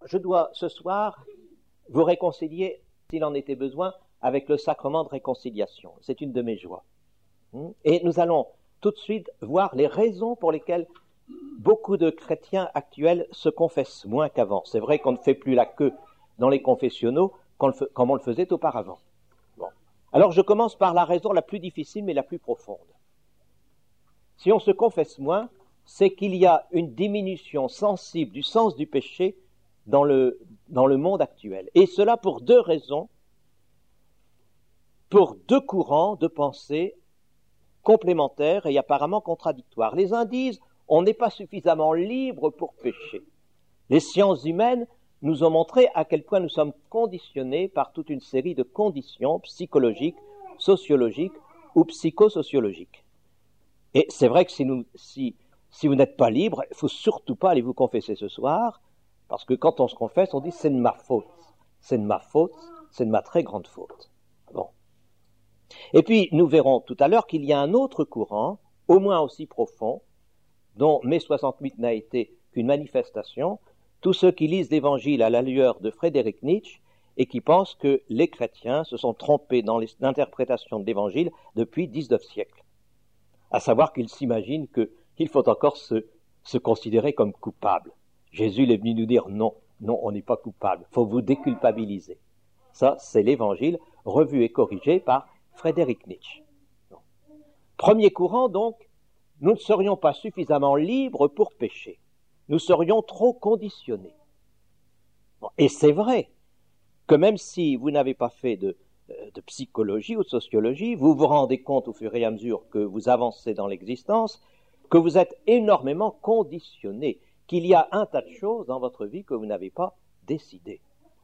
je dois ce soir vous réconcilier, s'il en était besoin, avec le sacrement de réconciliation. C'est une de mes joies. Et nous allons tout de suite voir les raisons pour lesquelles beaucoup de chrétiens actuels se confessent moins qu'avant. C'est vrai qu'on ne fait plus la queue dans les confessionnaux comme on le faisait auparavant. Bon. Alors je commence par la raison la plus difficile mais la plus profonde. Si on se confesse moins, c'est qu'il y a une diminution sensible du sens du péché dans le monde actuel. Et cela pour deux raisons, pour deux courants de pensée complémentaires et apparemment contradictoires. Les uns disent on n'est pas suffisamment libre pour pécher. Les sciences humaines nous ont montré à quel point nous sommes conditionnés par toute une série de conditions psychologiques, sociologiques ou psychosociologiques. Et c'est vrai que si vous n'êtes pas libre, il ne faut surtout pas aller vous confesser ce soir, parce que quand on se confesse, on dit c'est de ma faute, c'est de ma faute, c'est de ma très grande faute. Bon. Et puis nous verrons tout à l'heure qu'il y a un autre courant, au moins aussi profond, dont mai 68 n'a été qu'une manifestation, tous ceux qui lisent l'Évangile à la lueur de Frédéric Nietzsche et qui pensent que les chrétiens se sont trompés dans l'interprétation de l'Évangile depuis 19 siècles. À savoir qu'ils s'imaginent qu'il faut encore se considérer comme coupable. Jésus est venu nous dire non, on n'est pas coupable, il faut vous déculpabiliser. Ça, c'est l'Évangile revu et corrigé par Frédéric Nietzsche. Premier courant, donc, nous ne serions pas suffisamment libres pour pécher. Nous serions trop conditionnés. Bon, et c'est vrai que même si vous n'avez pas fait de psychologie ou de sociologie, vous vous rendez compte au fur et à mesure que vous avancez dans l'existence que vous êtes énormément conditionné, qu'il y a un tas de choses dans votre vie que vous n'avez pas décidées.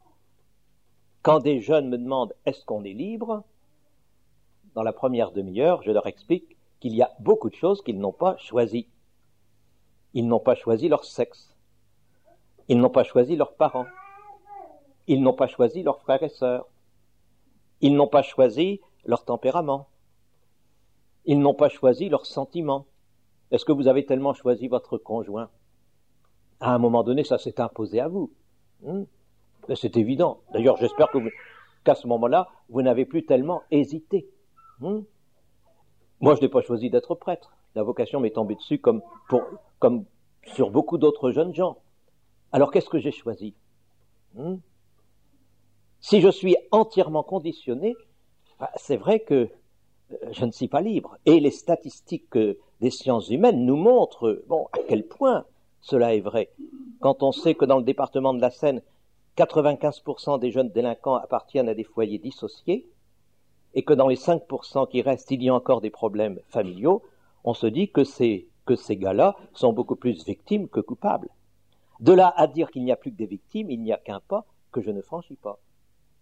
Quand des jeunes me demandent « est-ce qu'on est libre ?», dans la première demi-heure, je leur explique qu'il y a beaucoup de choses qu'ils n'ont pas choisies. Ils n'ont pas choisi leur sexe. Ils n'ont pas choisi leurs parents. Ils n'ont pas choisi leurs frères et sœurs. Ils n'ont pas choisi leur tempérament. Ils n'ont pas choisi leurs sentiments. Est-ce que vous avez tellement choisi votre conjoint ? À un moment donné, ça s'est imposé à vous. C'est évident. D'ailleurs, j'espère qu'à ce moment-là, vous n'avez plus tellement hésité. Moi, je n'ai pas choisi d'être prêtre. La vocation m'est tombée dessus comme sur beaucoup d'autres jeunes gens. Alors, qu'est-ce que j'ai choisi ? Si je suis entièrement conditionné, c'est vrai que je ne suis pas libre. Et les statistiques des sciences humaines nous montrent à quel point cela est vrai. Quand on sait que dans le département de la Seine, 95% des jeunes délinquants appartiennent à des foyers dissociés, et que dans les 5% qui restent, il y a encore des problèmes familiaux, on se dit que ces gars-là sont beaucoup plus victimes que coupables. De là à dire qu'il n'y a plus que des victimes, il n'y a qu'un pas que je ne franchis pas. Pourquoi ?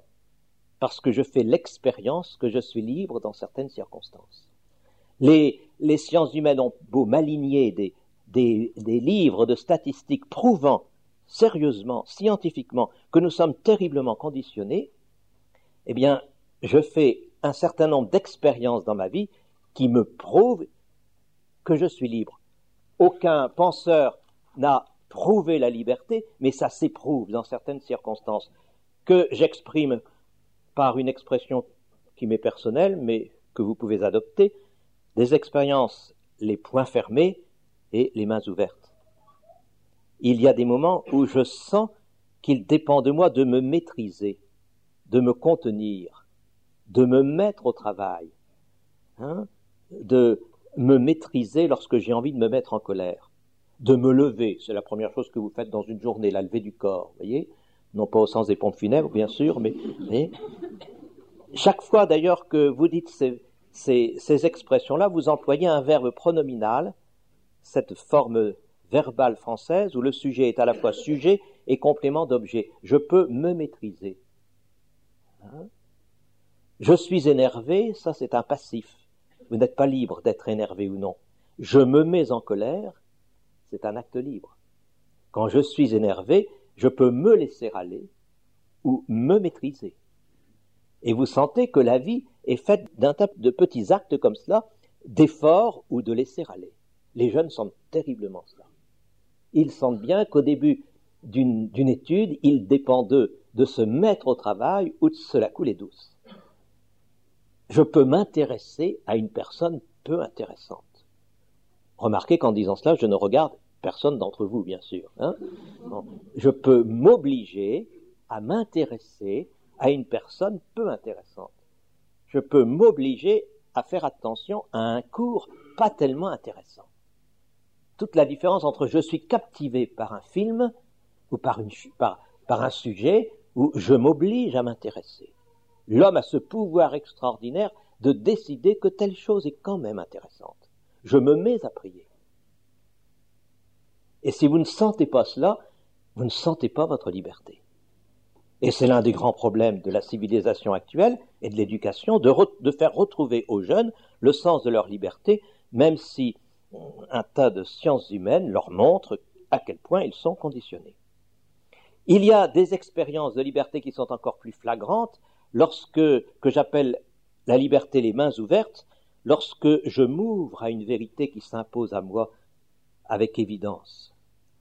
Parce que je fais l'expérience que je suis libre dans certaines circonstances. Les sciences humaines ont beau m'aligner des livres de statistiques prouvant sérieusement, scientifiquement, que nous sommes terriblement conditionnés, eh bien, je fais un certain nombre d'expériences dans ma vie qui me prouvent que je suis libre. Aucun penseur n'a prouvé la liberté, mais ça s'éprouve dans certaines circonstances, que j'exprime par une expression qui m'est personnelle, mais que vous pouvez adopter, des expériences les poings fermés et les mains ouvertes. Il y a des moments où je sens qu'il dépend de moi de me maîtriser, de me contenir, de me mettre au travail, de me maîtriser lorsque j'ai envie de me mettre en colère, de me lever, c'est la première chose que vous faites dans une journée, la levée du corps, vous voyez, non pas au sens des pompes funèbres, bien sûr, mais chaque fois d'ailleurs que vous dites ces expressions-là, vous employez un verbe pronominal, cette forme verbale française où le sujet est à la fois sujet et complément d'objet. Je peux me maîtriser. Je suis énervé, ça c'est un passif. Vous n'êtes pas libre d'être énervé ou non. Je me mets en colère, c'est un acte libre. Quand je suis énervé, je peux me laisser aller ou me maîtriser. Et vous sentez que la vie est faite d'un tas de petits actes comme cela, d'effort ou de laisser aller. Les jeunes sentent terriblement cela. Ils sentent bien qu'au début, d'une étude, il dépend d'eux de se mettre au travail ou de se la couler douce. Je peux m'intéresser à une personne peu intéressante. Remarquez qu'en disant cela, je ne regarde personne d'entre vous, bien sûr. Non. Je peux m'obliger à m'intéresser à une personne peu intéressante. Je peux m'obliger à faire attention à un cours pas tellement intéressant. Toute la différence entre je suis captivé par un film ou par un sujet où je m'oblige à m'intéresser. L'homme a ce pouvoir extraordinaire de décider que telle chose est quand même intéressante. Je me mets à prier. Et si vous ne sentez pas cela, vous ne sentez pas votre liberté. Et c'est l'un des grands problèmes de la civilisation actuelle et de l'éducation, de faire retrouver aux jeunes le sens de leur liberté, même si un tas de sciences humaines leur montrent à quel point ils sont conditionnés. Il y a des expériences de liberté qui sont encore plus flagrantes que j'appelle la liberté les mains ouvertes, lorsque je m'ouvre à une vérité qui s'impose à moi avec évidence.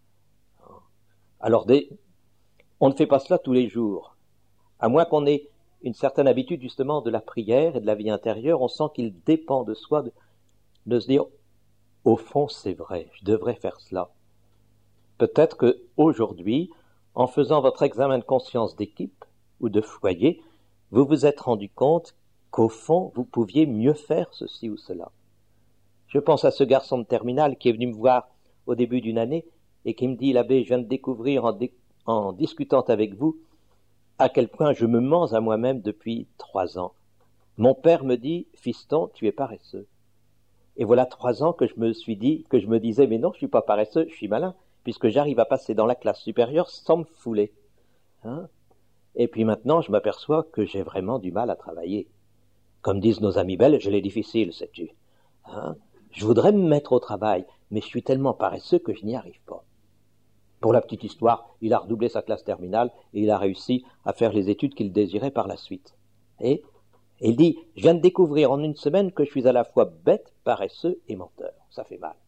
Alors, on ne fait pas cela tous les jours, à moins qu'on ait une certaine habitude justement de la prière et de la vie intérieure. On sent qu'il dépend de soi de se dire, au fond c'est vrai, je devrais faire cela. Peut-être qu'aujourd'hui, en faisant votre examen de conscience d'équipe ou de foyer, vous vous êtes rendu compte qu'au fond, vous pouviez mieux faire ceci ou cela. Je pense à ce garçon de terminale qui est venu me voir au début d'une année et qui me dit, l'abbé, je viens de découvrir en discutant avec vous à quel point je me mens à moi-même depuis 3 ans. Mon père me dit, fiston, tu es paresseux. Et voilà 3 ans que je me disais, mais non, je suis pas paresseux, je suis malin, puisque j'arrive à passer dans la classe supérieure sans me fouler. Et puis maintenant, je m'aperçois que j'ai vraiment du mal à travailler. Comme disent nos amis belges, je l'ai difficile, sais-tu. Je voudrais me mettre au travail, mais je suis tellement paresseux que je n'y arrive pas. Pour la petite histoire, il a redoublé sa classe terminale et il a réussi à faire les études qu'il désirait par la suite. Et il dit, je viens de découvrir en une semaine que je suis à la fois bête, paresseux et menteur. Ça fait mal.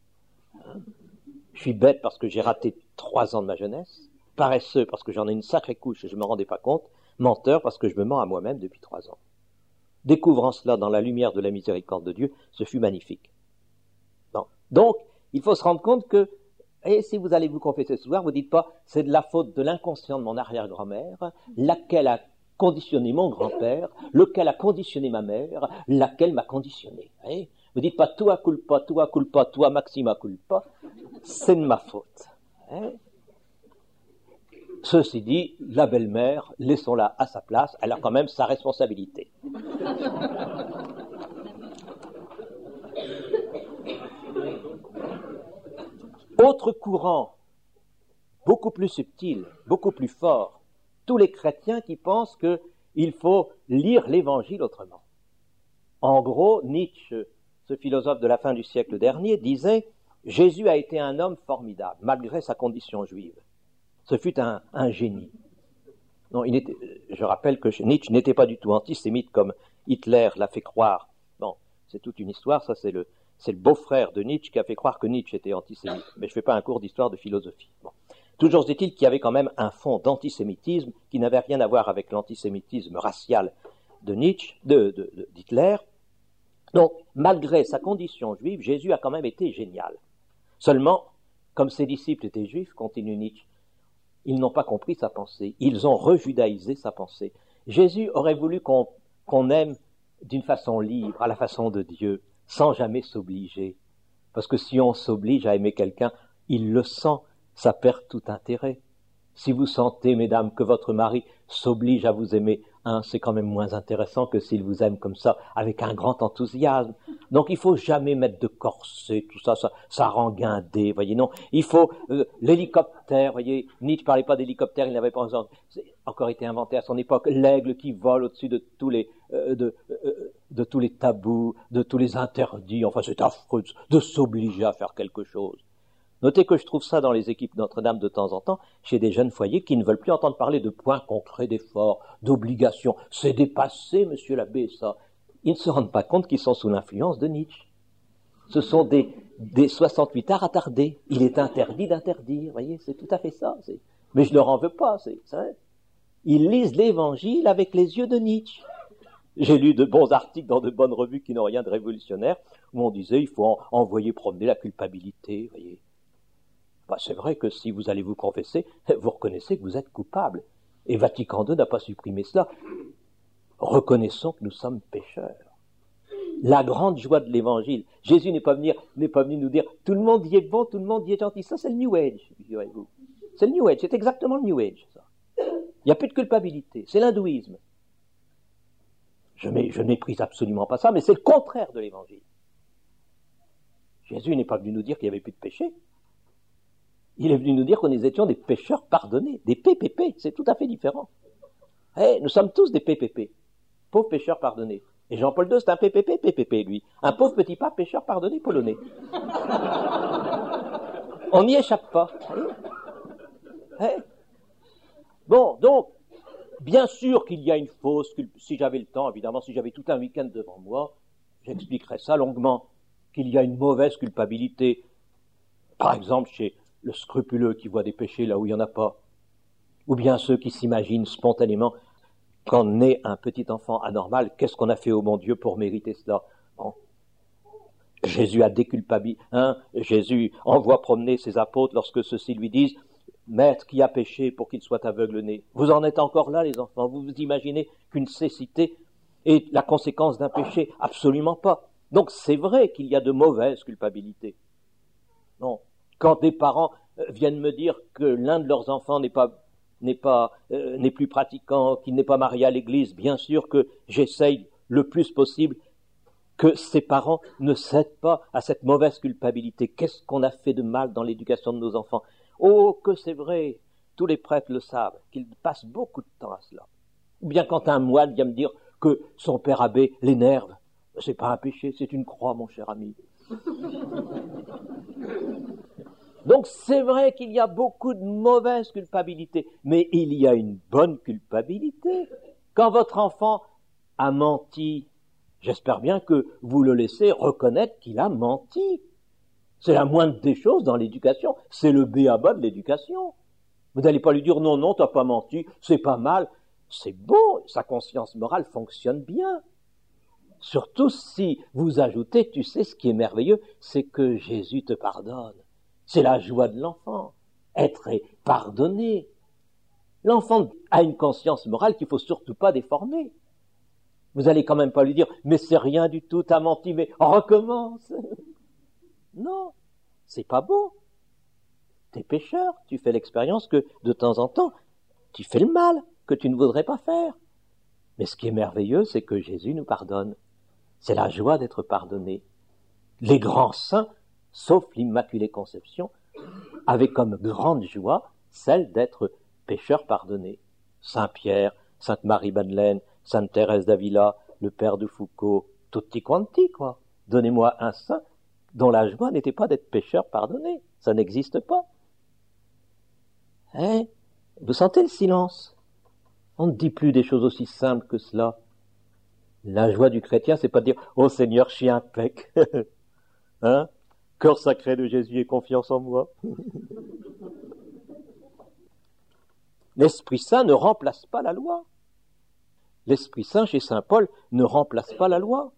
Je suis bête parce que j'ai raté 3 ans de ma jeunesse, paresseux parce que j'en ai une sacrée couche et je ne me rendais pas compte, menteur parce que je me mens à moi-même depuis 3 ans. Découvrant cela dans la lumière de la miséricorde de Dieu, ce fut magnifique. Bon. Donc, il faut se rendre compte que, et si vous allez vous confesser ce soir, vous ne dites pas, c'est de la faute de l'inconscient de mon arrière-grand-mère, laquelle a conditionné mon grand-père, lequel a conditionné ma mère, laquelle m'a conditionné. Vous ne dites pas, toi culpa, toi maxima culpa, c'est de ma faute. Ceci dit, la belle-mère, laissons-la à sa place, elle a quand même sa responsabilité. Autre courant, beaucoup plus subtil, beaucoup plus fort, tous les chrétiens qui pensent qu'il faut lire l'Évangile autrement. En gros, Nietzsche, ce philosophe de la fin du siècle dernier, disait « Jésus a été un homme formidable, malgré sa condition juive. Ce fut un génie. » Non, je rappelle que Nietzsche n'était pas du tout antisémite comme Hitler l'a fait croire. Bon, c'est toute une histoire, ça c'est le beau-frère de Nietzsche qui a fait croire que Nietzsche était antisémite. Mais je ne fais pas un cours d'histoire de philosophie. Bon. Toujours est-il qu'il y avait quand même un fond d'antisémitisme qui n'avait rien à voir avec l'antisémitisme racial de Nietzsche, d'Hitler. Donc, malgré sa condition juive, Jésus a quand même été génial. Seulement, comme ses disciples étaient juifs, continue Nietzsche, ils n'ont pas compris sa pensée. Ils ont rejudaïsé sa pensée. Jésus aurait voulu qu'on aime d'une façon libre, à la façon de Dieu, sans jamais s'obliger. Parce que si on s'oblige à aimer quelqu'un, il le sent, ça perd tout intérêt. Si vous sentez, mesdames, que votre mari s'oblige à vous aimer, c'est quand même moins intéressant que s'il vous aime comme ça, avec un grand enthousiasme. Donc il faut jamais mettre de corset, tout ça, ça rend guindé, voyez, non. Il faut l'hélicoptère, voyez, Nietzsche parlait pas d'hélicoptère, il n'avait pas encore été inventé à son époque, l'aigle qui vole au-dessus de tous les tabous, de tous les interdits, enfin c'est affreux de s'obliger à faire quelque chose. Notez que je trouve ça dans les équipes Notre-Dame de temps en temps, chez des jeunes foyers qui ne veulent plus entendre parler de points concrets d'efforts, d'obligations. C'est dépassé, monsieur l'abbé, ça. Ils ne se rendent pas compte qu'ils sont sous l'influence de Nietzsche. Ce sont des 68 arts attardés. Il est interdit d'interdire, voyez, c'est tout à fait ça. Mais je leur en veux pas, c'est ça. Ils lisent l'Évangile avec les yeux de Nietzsche. J'ai lu de bons articles dans de bonnes revues qui n'ont rien de révolutionnaire, où on disait il faut envoyer promener la culpabilité, voyez. Bah, c'est vrai que si vous allez vous confesser, vous reconnaissez que vous êtes coupable. Et Vatican II n'a pas supprimé cela. Reconnaissons que nous sommes pécheurs. La grande joie de l'Évangile. Jésus n'est pas venu nous dire tout le monde y est bon, tout le monde y est gentil. Ça, c'est le New Age. C'est le New Age, c'est exactement le New Age. Ça. Il n'y a plus de culpabilité, c'est l'hindouisme. Je ne méprise absolument pas ça, mais c'est le contraire de l'Évangile. Jésus n'est pas venu nous dire qu'il n'y avait plus de péché. Il est venu nous dire que nous étions des pécheurs pardonnés, des PPP, c'est tout à fait différent. Nous sommes tous des PPP, pauvres pécheurs pardonnés. Et Jean-Paul II, c'est un PPP, lui. Un pauvre petit pape pécheur pardonné polonais. On n'y échappe pas. Bon, donc, bien sûr qu'il y a une fausse, si j'avais le temps, évidemment, si j'avais tout un week-end devant moi, j'expliquerais ça longuement, qu'il y a une mauvaise culpabilité. Par exemple, chez le scrupuleux qui voit des péchés là où il n'y en a pas. Ou bien ceux qui s'imaginent spontanément, quand naît un petit enfant anormal, qu'est-ce qu'on a fait au bon Dieu pour mériter cela? Bon. Jésus a déculpabilisé. Jésus envoie promener ses apôtres lorsque ceux-ci lui disent « Maître, qui a péché pour qu'il soit aveugle-né » Vous en êtes encore là, les enfants. Vous vous imaginez qu'une cécité est la conséquence d'un péché? Absolument pas. Donc c'est vrai qu'il y a de mauvaises culpabilités. Non. Quand des parents viennent me dire que l'un de leurs enfants n'est plus pratiquant, qu'il n'est pas marié à l'église, bien sûr que j'essaye le plus possible que ces parents ne cèdent pas à cette mauvaise culpabilité. Qu'est-ce qu'on a fait de mal dans l'éducation de nos enfants? Oh, que c'est vrai, tous les prêtres le savent, qu'ils passent beaucoup de temps à cela. Ou bien quand un moine vient me dire que son père abbé l'énerve, c'est pas un péché, c'est une croix, mon cher ami. Donc c'est vrai qu'il y a beaucoup de mauvaises culpabilités, mais il y a une bonne culpabilité. Quand votre enfant a menti, j'espère bien que vous le laissez reconnaître qu'il a menti. C'est la moindre des choses dans l'éducation, c'est le b.a.-ba de l'éducation. Vous n'allez pas lui dire non, t'as pas menti, c'est pas mal. C'est bon, sa conscience morale fonctionne bien. Surtout si vous ajoutez, tu sais ce qui est merveilleux, c'est que Jésus te pardonne. C'est la joie de l'enfant, être pardonné. L'enfant a une conscience morale qu'il ne faut surtout pas déformer. Vous allez quand même pas lui dire « mais c'est rien du tout, t'as menti, mais recommence ». Non, c'est pas beau. T'es pécheur, tu fais l'expérience que de temps en temps, tu fais le mal que tu ne voudrais pas faire. Mais ce qui est merveilleux, c'est que Jésus nous pardonne. C'est la joie d'être pardonné. Les grands saints, sauf l'Immaculée Conception, avaient comme grande joie celle d'être pécheurs pardonnés. Saint Pierre, Sainte Marie-Madeleine, Sainte Thérèse d'Avila, le Père de Foucault, tutti quanti, quoi. Donnez-moi un saint dont la joie n'était pas d'être pécheur pardonné. Ça n'existe pas. Vous sentez le silence? On ne dit plus des choses aussi simples que cela. La joie du chrétien, c'est pas de dire « Oh Seigneur, je suis impec ». Cœur sacré de Jésus et confiance en moi. L'Esprit Saint ne remplace pas la loi. L'Esprit Saint, chez saint Paul, ne remplace pas la loi.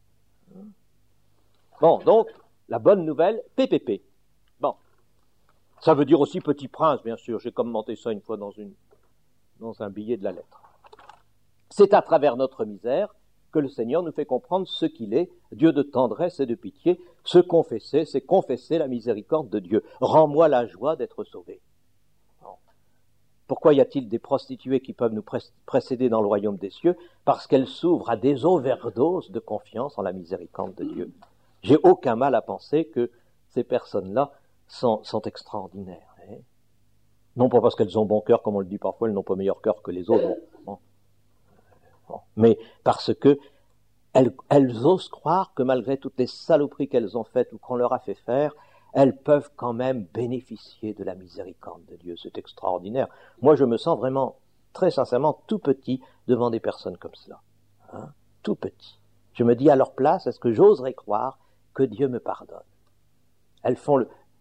Bon, donc, la bonne nouvelle, PPP. Bon. Ça veut dire aussi Petit Prince, bien sûr. J'ai commenté ça une fois dans un billet de la lettre. C'est à travers notre misère que le Seigneur nous fait comprendre ce qu'il est, Dieu de tendresse et de pitié. Se confesser, c'est confesser la miséricorde de Dieu. Rends-moi la joie d'être sauvé. Bon. Pourquoi y a-t-il des prostituées qui peuvent nous précéder dans le royaume des cieux? Parce qu'elles s'ouvrent à des overdoses de confiance en la miséricorde de Dieu. J'ai aucun mal à penser que ces personnes-là sont extraordinaires. Non pas parce qu'elles ont bon cœur, comme on le dit parfois, elles n'ont pas meilleur cœur que les autres. Bon. Mais parce que elles osent croire que malgré toutes les saloperies qu'elles ont faites ou qu'on leur a fait faire, elles peuvent quand même bénéficier de la miséricorde de Dieu. C'est extraordinaire. Moi, je me sens vraiment, très sincèrement, tout petit devant des personnes comme cela. Tout petit. Je me dis à leur place, est-ce que j'oserais croire que Dieu me pardonne? Elles font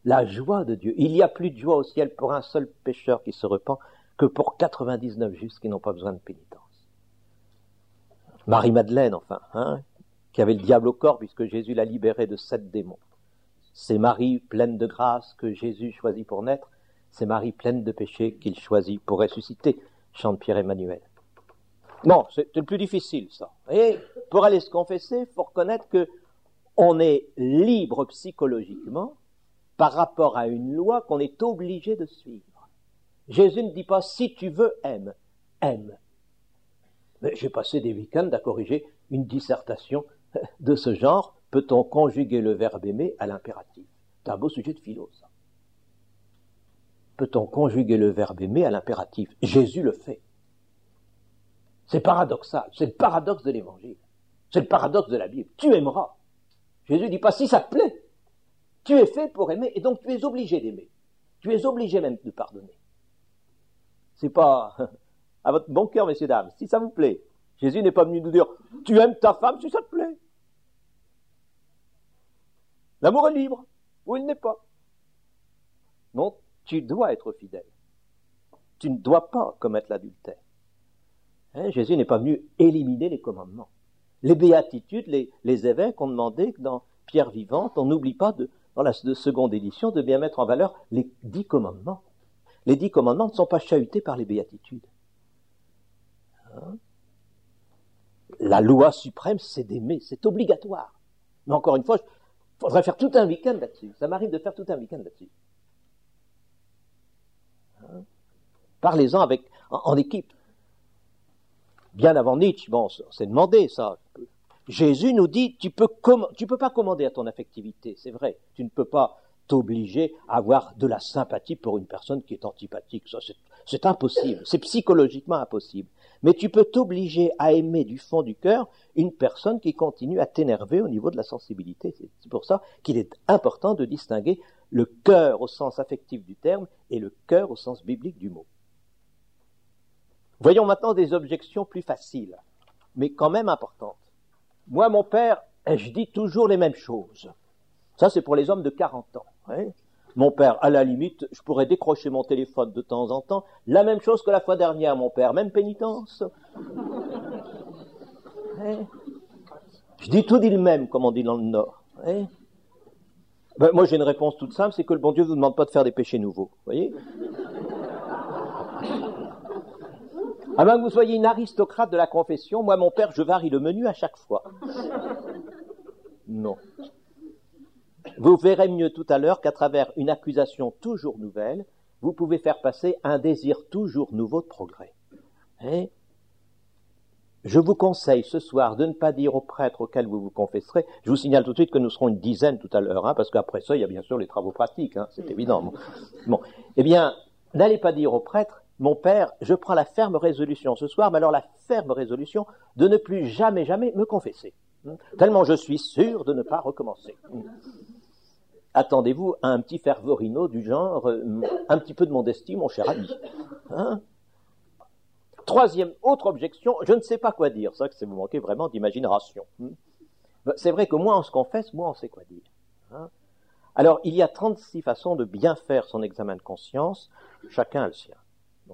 la joie de Dieu. Il y a plus de joie au ciel pour un seul pécheur qui se repent que pour 99 justes qui n'ont pas besoin de pénitence. Marie-Madeleine, enfin, qui avait le diable au corps puisque Jésus l'a libérée de 7 démons. C'est Marie pleine de grâce que Jésus choisit pour naître, c'est Marie pleine de péché qu'il choisit pour ressusciter, chante Pierre-Emmanuel. Non, c'est le plus difficile, ça. Et pour aller se confesser, il faut reconnaître que on est libre psychologiquement par rapport à une loi qu'on est obligé de suivre. Jésus ne dit pas « si tu veux, aime ». Aime. Mais j'ai passé des week-ends à corriger une dissertation de ce genre. Peut-on conjuguer le verbe aimer à l'impératif? C'est un beau sujet de philo, ça. Peut-on conjuguer le verbe aimer à l'impératif? Jésus le fait. C'est paradoxal. C'est le paradoxe de l'Évangile. C'est le paradoxe de la Bible. Tu aimeras. Jésus dit pas si ça te plaît. Tu es fait pour aimer et donc tu es obligé d'aimer. Tu es obligé même de pardonner. C'est pas à votre bon cœur, messieurs, dames, si ça vous plaît. Jésus n'est pas venu nous dire tu aimes ta femme si ça te plaît. L'amour est libre ou il n'est pas. Non, tu dois être fidèle. Tu ne dois pas commettre l'adultère. Jésus n'est pas venu éliminer les commandements. Les béatitudes, les évêques ont demandé que dans Pierre vivante, on n'oublie pas, dans la seconde édition, de bien mettre en valeur les 10 commandements. Les 10 commandements ne sont pas chahutés par les béatitudes. La loi suprême, c'est d'aimer, c'est obligatoire. Mais encore une fois, il faudrait faire tout un week-end là-dessus. Ça m'arrive de faire tout un week-end là-dessus. Parlez-en en équipe. Bien avant Nietzsche, bon, c'est demandé ça. Jésus nous dit, tu peux pas commander à ton affectivité, c'est vrai. Tu ne peux pas t'obliger à avoir de la sympathie pour une personne qui est antipathique. Ça, c'est impossible. C'est psychologiquement impossible. Mais tu peux t'obliger à aimer du fond du cœur une personne qui continue à t'énerver au niveau de la sensibilité. C'est pour ça qu'il est important de distinguer le cœur au sens affectif du terme et le cœur au sens biblique du mot. Voyons maintenant des objections plus faciles, mais quand même importantes. Moi, mon père, je dis toujours les mêmes choses. Ça, c'est pour les hommes de 40 ans. Mon père, à la limite, je pourrais décrocher mon téléphone de temps en temps. La même chose que la fois dernière, mon père. Même pénitence. Je dis tout dit le même, comme on dit dans le Nord. Moi, j'ai une réponse toute simple, c'est que le bon Dieu ne vous demande pas de faire des péchés nouveaux. Vous voyez ? À moins que vous soyez une aristocrate de la confession, moi, mon père, je varie le menu à chaque fois. Non. Vous verrez mieux tout à l'heure qu'à travers une accusation toujours nouvelle, vous pouvez faire passer un désir toujours nouveau de progrès. Je vous conseille ce soir de ne pas dire au prêtre auquel vous vous confesserez. Je vous signale tout de suite que nous serons une dizaine tout à l'heure, parce qu'après ça, il y a bien sûr les travaux pratiques, c'est évident. Bon. Eh bien, n'allez pas dire au prêtre, mon père, je prends la ferme résolution ce soir, mais alors la ferme résolution de ne plus jamais, jamais me confesser. Tellement je suis sûr de ne pas recommencer. Attendez-vous à un petit fervorino du genre, un petit peu de modestie, mon cher ami. Troisième, autre objection, je ne sais pas quoi dire. C'est vrai que vous manquez vraiment d'imagination. C'est vrai que moins on se confesse, moins on sait quoi dire. Alors, il y a 36 façons de bien faire son examen de conscience, chacun a le sien.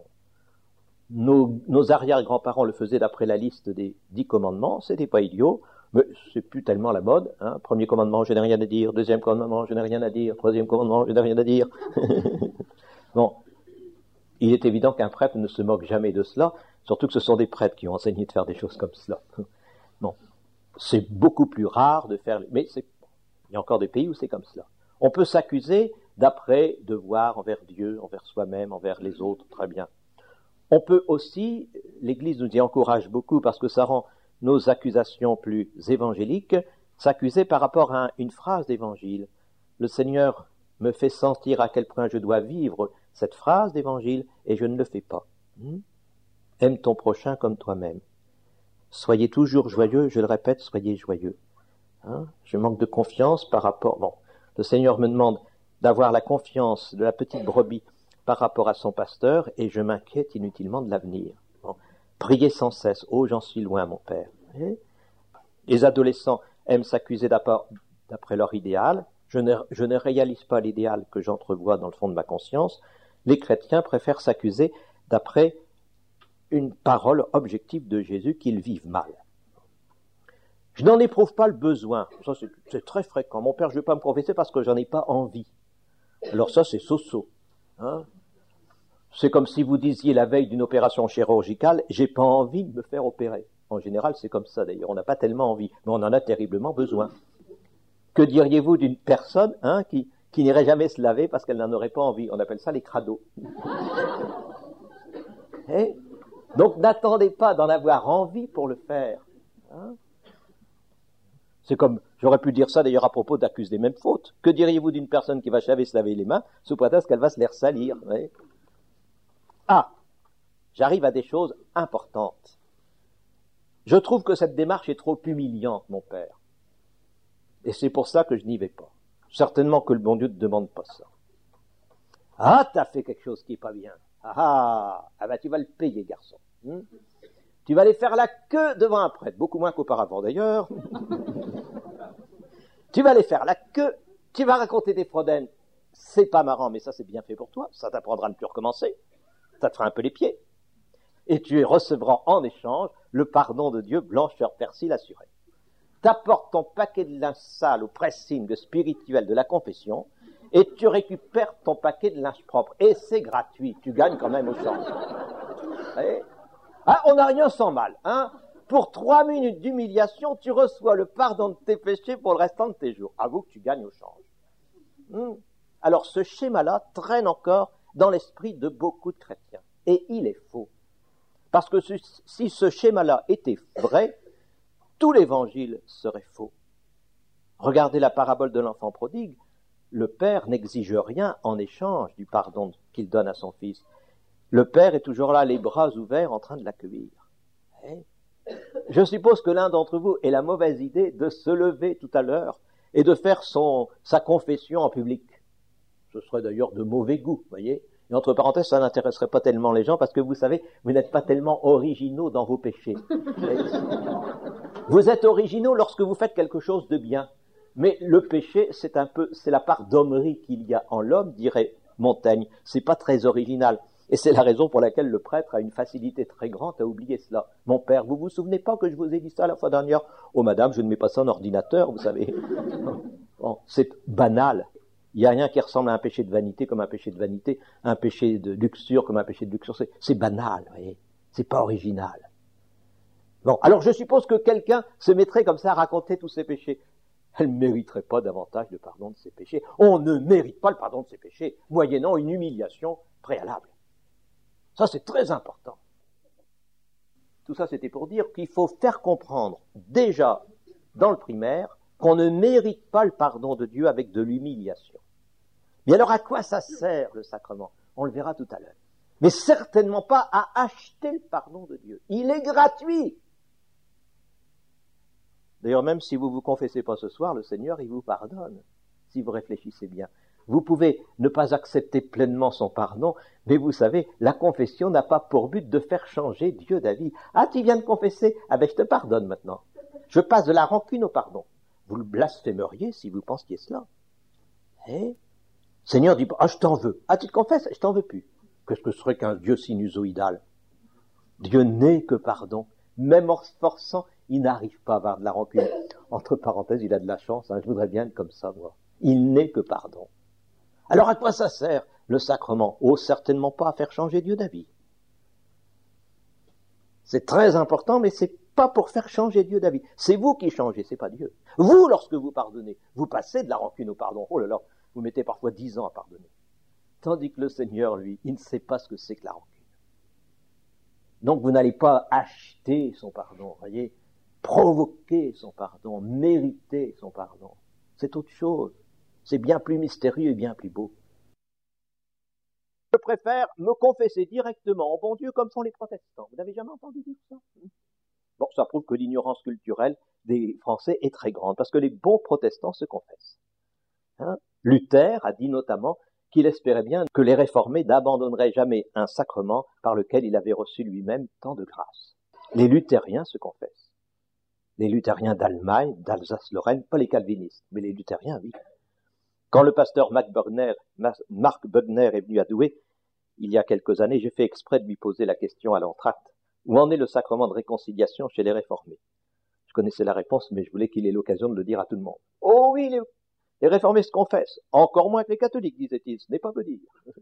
Bon. Nos arrière-grands-parents le faisaient d'après la liste des 10 commandements, c'était pas idiot, mais c'est plus tellement la mode. Premier commandement, je n'ai rien à dire. Deuxième commandement, je n'ai rien à dire. Troisième commandement, je n'ai rien à dire. Bon. Il est évident qu'un prêtre ne se moque jamais de cela, surtout que ce sont des prêtres qui ont enseigné de faire des choses comme cela. Bon. C'est beaucoup plus rare de faire... Mais il y a encore des pays où c'est comme cela. On peut s'accuser d'après devoir envers Dieu, envers soi-même, envers les autres, très bien. On peut aussi, l'Église nous y encourage beaucoup parce que ça rend nos accusations plus évangéliques, s'accuser par rapport à une phrase d'évangile. Le Seigneur me fait sentir à quel point je dois vivre cette phrase d'évangile et je ne le fais pas. Aime ton prochain comme toi-même. Soyez toujours joyeux, je le répète, soyez joyeux. Je manque de confiance par rapport... Bon, le Seigneur me demande d'avoir la confiance de la petite brebis par rapport à son pasteur et je m'inquiète inutilement de l'avenir. Bon. Priez sans cesse. Oh, j'en suis loin, mon Père. Les adolescents aiment s'accuser d'après leur idéal. je ne réalise pas l'idéal que j'entrevois dans le fond de ma conscience, les chrétiens préfèrent s'accuser d'après une parole objective de Jésus qu'ils vivent mal. Je n'en éprouve pas le besoin. Ça, c'est très fréquent. Mon père, je ne vais pas me confesser parce que j'en ai pas envie. Alors ça, c'est so-so. Hein? C'est comme si vous disiez la veille d'une opération chirurgicale, j'ai pas envie de me faire opérer. En général, c'est comme ça d'ailleurs. On n'a pas tellement envie, mais on en a terriblement besoin. Que diriez-vous d'une personne qui n'irait jamais se laver parce qu'elle n'en aurait pas envie? On appelle ça les crados. Donc n'attendez pas d'en avoir envie pour le faire. Hein? C'est comme, j'aurais pu dire ça d'ailleurs à propos d'accuse des mêmes fautes. Que diriez-vous d'une personne qui va jamais se laver les mains sous prétexte qu'elle va se les ressalir? J'arrive à des choses importantes. Je trouve que cette démarche est trop humiliante, mon père. Et c'est pour ça que je n'y vais pas. Certainement que le bon Dieu ne demande pas ça. T'as fait quelque chose qui est pas bien. Tu vas le payer, garçon. Tu vas aller faire la queue devant un prêtre, beaucoup moins qu'auparavant d'ailleurs. Tu vas aller faire la queue, tu vas raconter des frodaines. C'est pas marrant, mais ça c'est bien fait pour toi. Ça t'apprendra à ne plus recommencer. Ça te fera un peu les pieds. Et tu recevras en échange le pardon de Dieu, blancheur persil assuré. T'apportes ton paquet de linge sale au pressing spirituel de la confession et tu récupères ton paquet de linge propre. Et c'est gratuit, tu gagnes quand même au change. On n'a rien sans mal. Pour 3 minutes d'humiliation, tu reçois le pardon de tes péchés pour le restant de tes jours. Avoue que tu gagnes au change. Alors ce schéma-là traîne encore dans l'esprit de beaucoup de chrétiens. Et il est faux. Parce que si ce schéma-là était vrai, tout l'évangile serait faux. Regardez la parabole de l'enfant prodigue. Le père n'exige rien en échange du pardon qu'il donne à son fils. Le père est toujours là, les bras ouverts, en train de l'accueillir. Je suppose que l'un d'entre vous ait la mauvaise idée de se lever tout à l'heure et de faire sa confession en public. Ce serait d'ailleurs de mauvais goût, voyez. Et entre parenthèses, ça n'intéresserait pas tellement les gens parce que vous savez, vous n'êtes pas tellement originaux dans vos péchés. Vous êtes originaux lorsque vous faites quelque chose de bien. Mais le péché, c'est la part d'hommerie qu'il y a en l'homme, dirait Montaigne. C'est pas très original. Et c'est la raison pour laquelle le prêtre a une facilité très grande à oublier cela. Mon père, vous vous souvenez pas que je vous ai dit ça la fois dernière? Oh madame, je ne mets pas ça en ordinateur, vous savez. Bon, c'est banal. Il n'y a rien qui ressemble à un péché de vanité comme un péché de vanité, un péché de luxure comme un péché de luxure. C'est banal, vous voyez. C'est pas original. Bon, alors je suppose que quelqu'un se mettrait comme ça à raconter tous ses péchés. Elle ne mériterait pas davantage de pardon de ses péchés. On ne mérite pas le pardon de ses péchés, moyennant une humiliation préalable. Ça, c'est très important. Tout ça, c'était pour dire qu'il faut faire comprendre, déjà, dans le primaire, qu'on ne mérite pas le pardon de Dieu avec de l'humiliation. Mais alors, à quoi ça sert, le sacrement? On le verra tout à l'heure. Mais certainement pas à acheter le pardon de Dieu. Il est gratuit. D'ailleurs, même si vous ne vous confessez pas ce soir, le Seigneur, il vous pardonne, si vous réfléchissez bien. Vous pouvez ne pas accepter pleinement son pardon, mais vous savez, la confession n'a pas pour but de faire changer Dieu d'avis. Tu viens de confesser? Je te pardonne maintenant. Je passe de la rancune au pardon. Vous le blasphémeriez si vous pensiez cela. Seigneur dit pas, je t'en veux. Tu te confesses? Je t'en veux plus. Qu'est-ce que ce serait qu'un Dieu sinusoïdal? Dieu n'est que pardon. Même en se forçant, il n'arrive pas à avoir de la rancune. Entre parenthèses, il a de la chance. Je voudrais bien être comme ça, moi. Il n'est que pardon. Alors à quoi ça sert, le sacrement? Certainement pas à faire changer Dieu d'avis. C'est très important, mais c'est pas pour faire changer Dieu d'avis. C'est vous qui changez, c'est pas Dieu. Vous, lorsque vous pardonnez, vous passez de la rancune au pardon. Oh là là, vous mettez parfois 10 ans à pardonner. Tandis que le Seigneur, lui, il ne sait pas ce que c'est que la rancune. Donc vous n'allez pas acheter son pardon, voyez, provoquer son pardon, mériter son pardon. C'est autre chose. C'est bien plus mystérieux et bien plus beau. Je préfère me confesser directement au bon Dieu comme font les protestants. Vous n'avez jamais entendu dire ça? Bon, ça prouve que l'ignorance culturelle des Français est très grande, parce que les bons protestants se confessent. Luther a dit notamment qu'il espérait bien que les réformés n'abandonneraient jamais un sacrement par lequel il avait reçu lui-même tant de grâce. Les luthériens se confessent. Les luthériens d'Allemagne, d'Alsace-Lorraine, pas les calvinistes, mais les luthériens, oui. Quand le pasteur Mark Bugner est venu à Douai, il y a quelques années, j'ai fait exprès de lui poser la question à l'entracte. Où en est le sacrement de réconciliation chez les réformés? Je connaissais la réponse, mais je voulais qu'il ait l'occasion de le dire à tout le monde. Oh oui, les réformés se confessent. Encore moins que les catholiques, disait-il. Ce n'est pas peu dire.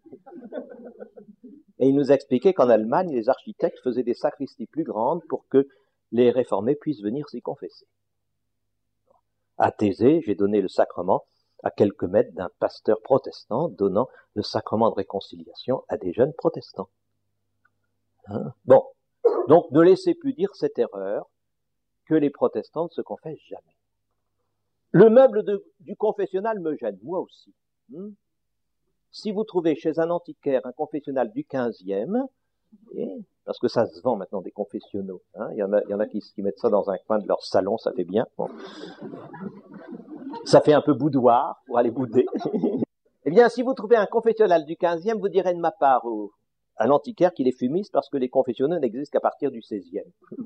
Et il nous a expliqué qu'en Allemagne, les architectes faisaient des sacristies plus grandes pour que les réformés puissent venir s'y confesser. À Thésée, j'ai donné le sacrement à quelques mètres d'un pasteur protestant donnant le sacrement de réconciliation à des jeunes protestants. Bon, donc ne laissez plus dire cette erreur que les protestants ne se confessent jamais. Le meuble du confessionnal me gêne, moi aussi. Si vous trouvez chez un antiquaire un confessionnal du 15e, parce que ça se vend maintenant des confessionnaux, il y en a qui mettent ça dans un coin de leur salon, ça fait bien. Bon. Ça fait un peu boudoir pour aller bouder. Eh bien, si vous trouvez un confessionnal du 15e, vous direz de ma part à l'antiquaire qu'il est fumiste parce que les confessionnaux n'existent qu'à partir du 16e.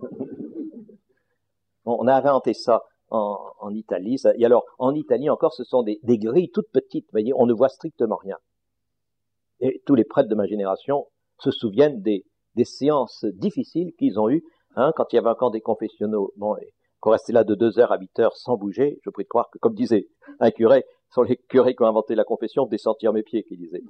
Bon, on a inventé ça en Italie. Et alors, en Italie encore, ce sont des grilles toutes petites. Vous voyez, on ne voit strictement rien. Et tous les prêtres de ma génération se souviennent des séances difficiles qu'ils ont eues quand il y avait encore des confessionnaux. Bon, qu'on restait là de 2 heures à 8 heures sans bouger. Je prie de croire que, comme disait un curé, ce sont les curés qui ont inventé la confession de descentir mes pieds, qu'il disait.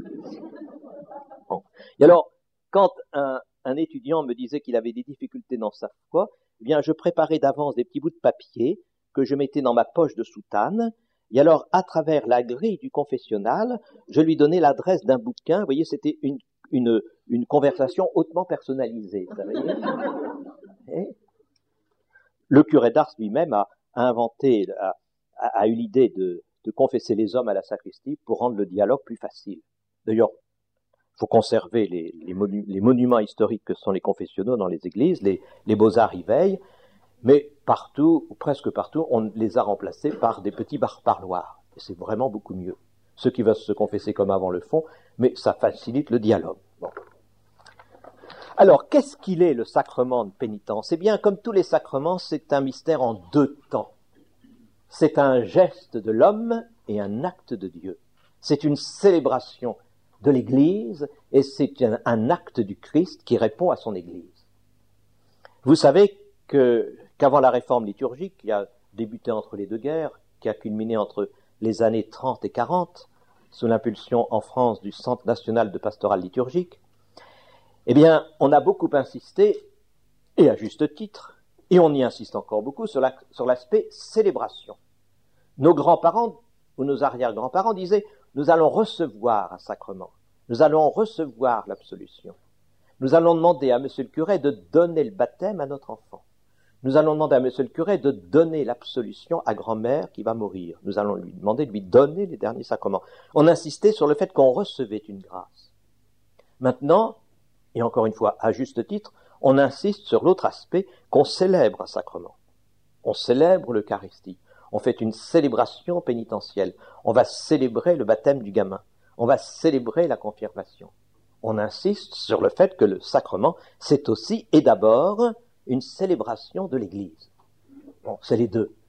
Bon. Et alors, quand un étudiant me disait qu'il avait des difficultés dans sa foi, eh bien, je préparais d'avance des petits bouts de papier que je mettais dans ma poche de soutane. Et alors, à travers la grille du confessionnal, je lui donnais l'adresse d'un bouquin. Vous voyez, c'était une conversation hautement personnalisée. Vous savez. Le curé d'Ars lui-même a eu l'idée de confesser les hommes à la sacristie pour rendre le dialogue plus facile. D'ailleurs, il faut conserver les monuments historiques que sont les confessionnaux dans les églises, les beaux-arts y veillent, mais partout, ou presque partout, on les a remplacés par des petits parloirs. Et c'est vraiment beaucoup mieux. Ceux qui veulent se confesser comme avant le font, mais ça facilite le dialogue. Bon. Alors, qu'est-ce qu'il est le sacrement de pénitence? Eh bien, comme tous les sacrements, c'est un mystère en 2 temps. C'est un geste de l'homme et un acte de Dieu. C'est une célébration de l'Église et c'est un acte du Christ qui répond à son Église. Vous savez qu'avant la réforme liturgique, qui a débuté entre les 2 guerres, qui a culminé entre les années 30 et 40, sous l'impulsion en France du Centre national de pastoral liturgique, eh bien, on a beaucoup insisté, et à juste titre, et on y insiste encore beaucoup, sur l'aspect célébration. Nos grands-parents ou nos arrière-grands-parents disaient « Nous allons recevoir un sacrement, nous allons recevoir l'absolution. Nous allons demander à monsieur le curé de donner le baptême à notre enfant. Nous allons demander à monsieur le curé de donner l'absolution à grand-mère qui va mourir. Nous allons lui demander de lui donner les derniers sacrements. » On insistait sur le fait qu'on recevait une grâce. Maintenant, et encore une fois, à juste titre, on insiste sur l'autre aspect qu'on célèbre un sacrement. On célèbre l'Eucharistie. On fait une célébration pénitentielle. On va célébrer le baptême du gamin. On va célébrer la confirmation. On insiste sur le fait que le sacrement, c'est aussi et d'abord une célébration de l'Église. Bon, c'est les deux.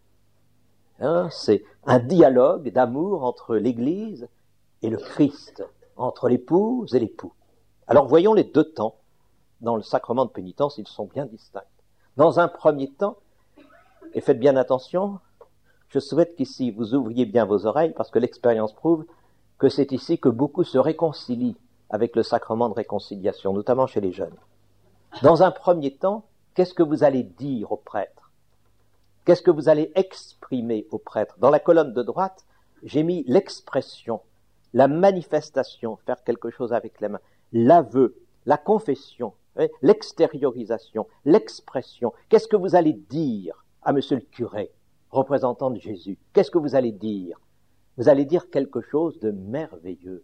C'est un dialogue d'amour entre l'Église et le Christ, entre l'épouse et l'époux. Alors voyons les 2 temps. Dans le sacrement de pénitence, ils sont bien distincts. Dans un premier temps, et faites bien attention, je souhaite qu'ici vous ouvriez bien vos oreilles parce que l'expérience prouve que c'est ici que beaucoup se réconcilient avec le sacrement de réconciliation, notamment chez les jeunes. Dans un premier temps, qu'est-ce que vous allez dire au prêtre? Qu'est-ce que vous allez exprimer au prêtre? Dans la colonne de droite, j'ai mis l'expression, la manifestation, faire quelque chose avec les mains, l'aveu, la confession, l'extériorisation, l'expression. Qu'est-ce que vous allez dire à monsieur le curé, représentant de Jésus? Qu'est-ce que vous allez dire? Vous allez dire quelque chose de merveilleux.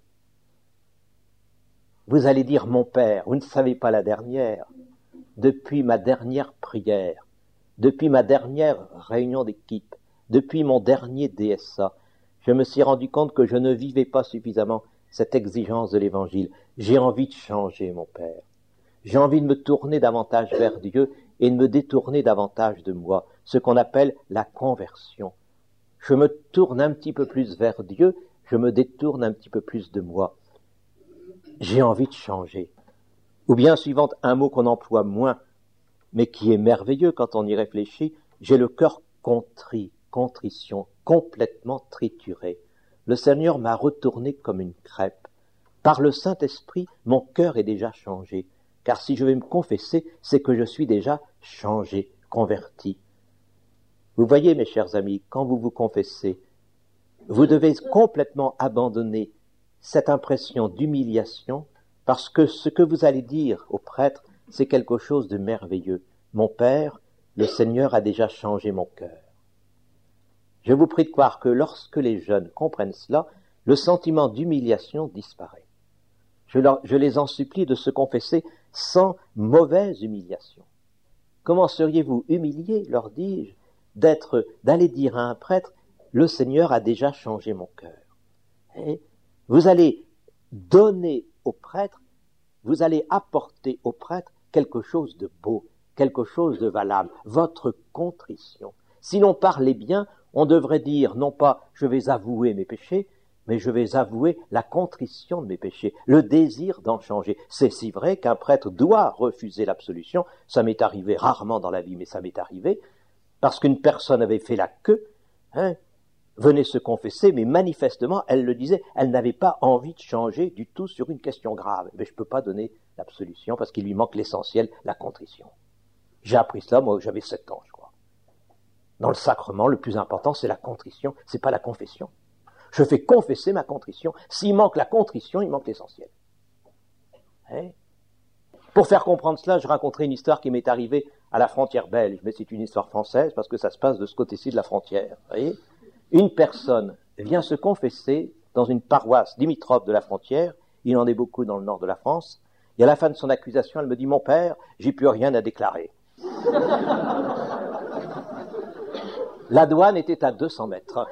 Vous allez dire, mon père, vous ne savez pas la dernière, depuis ma dernière prière, depuis ma dernière réunion d'équipe, depuis mon dernier DSA, je me suis rendu compte que je ne vivais pas suffisamment cette exigence de l'Évangile. J'ai envie de changer, mon père. J'ai envie de me tourner davantage vers Dieu et de me détourner davantage de moi, ce qu'on appelle la conversion. je me tourne un petit peu plus vers Dieu, je me détourne un petit peu plus de moi. J'ai envie de changer. Ou bien, suivant un mot qu'on emploie moins, mais qui est merveilleux quand on y réfléchit, j'ai le cœur contrit, contrition, complètement trituré. Le Seigneur m'a retourné comme une crêpe. Par le Saint-Esprit, mon cœur est déjà changé. Car si je vais me confesser, c'est que je suis déjà changé, converti. Vous voyez, mes chers amis, quand vous vous confessez, vous devez complètement abandonner cette impression d'humiliation, parce que ce que vous allez dire au prêtre, c'est quelque chose de merveilleux. Mon Père, le Seigneur a déjà changé mon cœur. Je vous prie de croire que lorsque les jeunes comprennent cela, le sentiment d'humiliation disparaît. Je les en supplie de se confesser sans mauvaise humiliation. Comment seriez-vous humiliés, leur dis-je, d'aller dire à un prêtre, le Seigneur a déjà changé mon cœur. Et vous allez donner au prêtre, vous allez apporter au prêtre quelque chose de beau, quelque chose de valable, votre contrition. Si l'on parlait bien, on devrait dire non pas je vais avouer mes péchés, mais je vais avouer la contrition de mes péchés, le désir d'en changer. C'est si vrai qu'un prêtre doit refuser l'absolution. Ça m'est arrivé rarement dans la vie, mais ça m'est arrivé, parce qu'une personne avait fait la queue, venait se confesser, mais manifestement, elle le disait, elle n'avait pas envie de changer du tout sur une question grave. Mais je ne peux pas donner l'absolution parce qu'il lui manque l'essentiel, la contrition. J'ai appris cela, moi, j'avais 7 ans, je crois. Dans le sacrement, le plus important, c'est la contrition, c'est pas la confession. Je fais confesser ma contrition. S'il manque la contrition, il manque l'essentiel. Pour faire comprendre cela, je raconterai une histoire qui m'est arrivée à la frontière belge, mais c'est une histoire française parce que ça se passe de ce côté-ci de la frontière. Voyez, une personne vient se confesser dans une paroisse limitrophe de la frontière, il en est beaucoup dans le nord de la France, et à la fin de son accusation, elle me dit « Mon père, j'ai plus rien à déclarer ». La douane était à 200 mètres.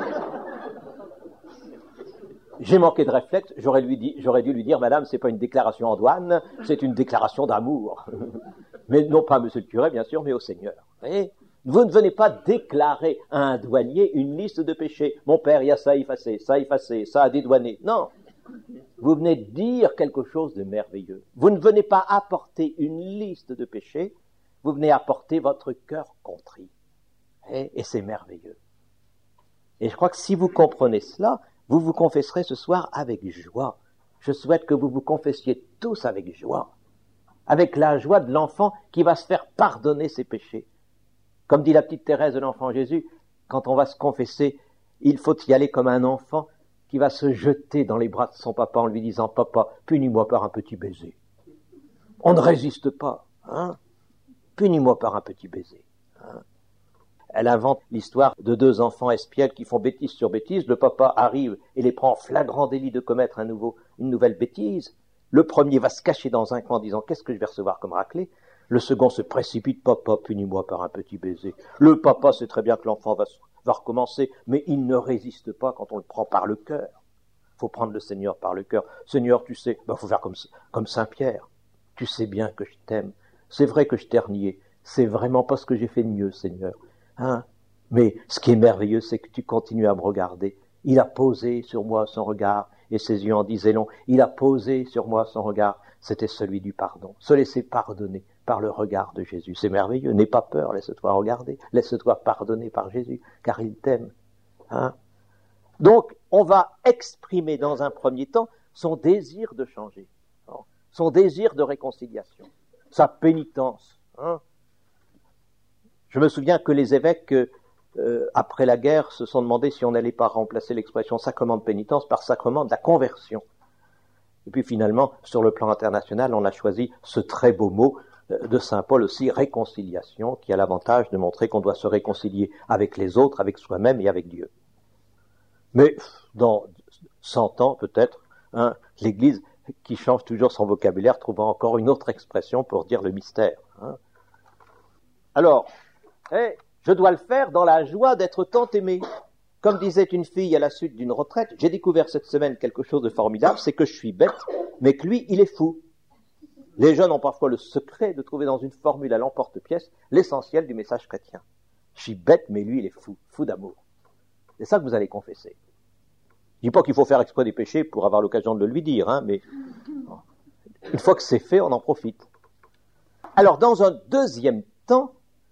J'ai manqué de réflexe, j'aurais dû lui dire, madame, c'est pas une déclaration en douane, c'est une déclaration d'amour. Mais non pas monsieur le curé, bien sûr, mais au Seigneur. Vous ne venez pas déclarer à un douanier une liste de péchés. Mon père, il y a ça effacé, ça à dédouaner. Non. Vous venez dire quelque chose de merveilleux. Vous ne venez pas apporter une liste de péchés, vous venez apporter votre cœur contrit. Et c'est merveilleux. Et je crois que si vous comprenez cela, vous vous confesserez ce soir avec joie. Je souhaite que vous vous confessiez tous avec joie. Avec la joie de l'enfant qui va se faire pardonner ses péchés. Comme dit la petite Thérèse de l'Enfant Jésus, quand on va se confesser, il faut y aller comme un enfant qui va se jeter dans les bras de son papa en lui disant « Papa, punis-moi par un petit baiser ». On ne résiste pas. Punis-moi par un petit baiser. Elle invente l'histoire de 2 enfants espiègles qui font bêtise sur bêtise. Le papa arrive et les prend en flagrant délit de commettre une nouvelle bêtise. Le premier va se cacher dans un coin en disant « Qu'est-ce que je vais recevoir comme raclée ?» Le second se précipite « Papa, punis-moi par un petit baiser ». Le papa sait très bien que l'enfant va recommencer, mais il ne résiste pas quand on le prend par le cœur. Il faut prendre le Seigneur par le cœur. « Seigneur, tu sais, faut faire comme Saint Pierre. Tu sais bien que je t'aime. C'est vrai que je t'ai renié. C'est vraiment pas ce que j'ai fait de mieux, Seigneur. » Mais ce qui est merveilleux, c'est que tu continues à me regarder. Il a posé sur moi son regard, et ses yeux en disaient long. Il a posé sur moi son regard, c'était celui du pardon. Se laisser pardonner par le regard de Jésus. C'est merveilleux, n'aie pas peur, laisse-toi regarder, laisse-toi pardonner par Jésus, car il t'aime. Donc, on va exprimer dans un premier temps son désir de changer, son désir de réconciliation, sa pénitence. Je me souviens que les évêques, après la guerre, se sont demandé si on n'allait pas remplacer l'expression sacrement de pénitence par sacrement de la conversion. Et puis finalement, sur le plan international, on a choisi ce très beau mot de saint Paul aussi, réconciliation, qui a l'avantage de montrer qu'on doit se réconcilier avec les autres, avec soi-même et avec Dieu. Mais dans 100 ans, peut-être, l'Église, qui change toujours son vocabulaire, trouvera encore une autre expression pour dire le mystère. Alors, je dois le faire dans la joie d'être tant aimé. Comme disait une fille à la suite d'une retraite, j'ai découvert cette semaine quelque chose de formidable, c'est que je suis bête, mais que lui, il est fou. Les jeunes ont parfois le secret de trouver dans une formule à l'emporte-pièce l'essentiel du message chrétien. Je suis bête, mais lui, il est fou, fou d'amour. C'est ça que vous allez confesser. Je dis pas qu'il faut faire exprès des péchés pour avoir l'occasion de le lui dire, hein, mais une fois que c'est fait, on en profite. Alors, dans un deuxième temps,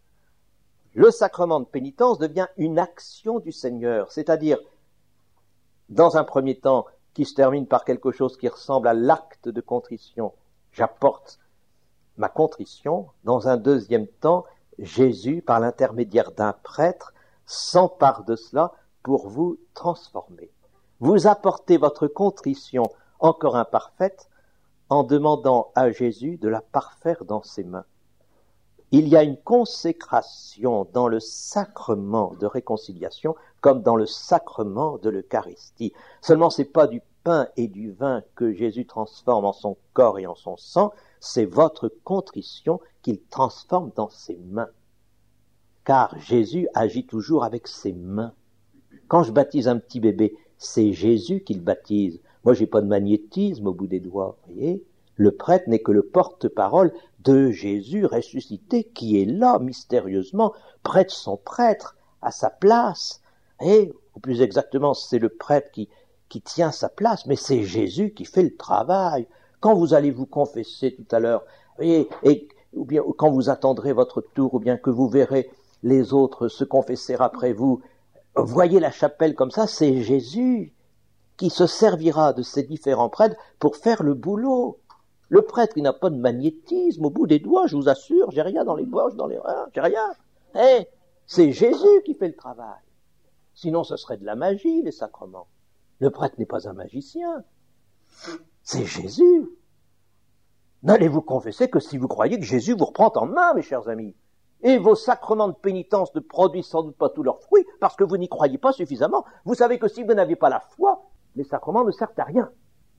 le sacrement de pénitence devient une action du Seigneur, c'est-à-dire, dans un premier temps, qui se termine par quelque chose qui ressemble à l'acte de contrition. J'apporte ma contrition. Dans un deuxième temps, Jésus, par l'intermédiaire d'un prêtre, s'empare de cela pour vous transformer. Vous apportez votre contrition encore imparfaite en demandant à Jésus de la parfaire dans ses mains. Il y a une consécration dans le sacrement de réconciliation comme dans le sacrement de l'Eucharistie. Seulement, c'est pas du pain et du vin que Jésus transforme en son corps et en son sang, c'est votre contrition qu'il transforme dans ses mains. Car Jésus agit toujours avec ses mains. Quand je baptise un petit bébé, c'est Jésus qui le baptise. Moi, j'ai pas de magnétisme au bout des doigts, vous voyez. Le prêtre n'est que le porte-parole de Jésus ressuscité qui est là, mystérieusement, près de son prêtre, à sa place. Et, ou plus exactement, c'est le prêtre qui tient sa place, mais c'est Jésus qui fait le travail. Quand vous allez vous confesser tout à l'heure, ou bien quand vous attendrez votre tour, ou bien que vous verrez les autres se confesser après vous, voyez la chapelle comme ça, c'est Jésus qui se servira de ces différents prêtres pour faire le boulot. Le prêtre, il n'a pas de magnétisme au bout des doigts, je vous assure, j'ai rien dans les poches, dans les reins, j'ai rien. C'est Jésus qui fait le travail. Sinon, ce serait de la magie, les sacrements. Le prêtre n'est pas un magicien. C'est Jésus. N'allez vous confesser que si vous croyez que Jésus vous reprend en main, mes chers amis. Et vos sacrements de pénitence ne produisent sans doute pas tous leurs fruits parce que vous n'y croyez pas suffisamment. Vous savez que si vous n'avez pas la foi, les sacrements ne servent à rien.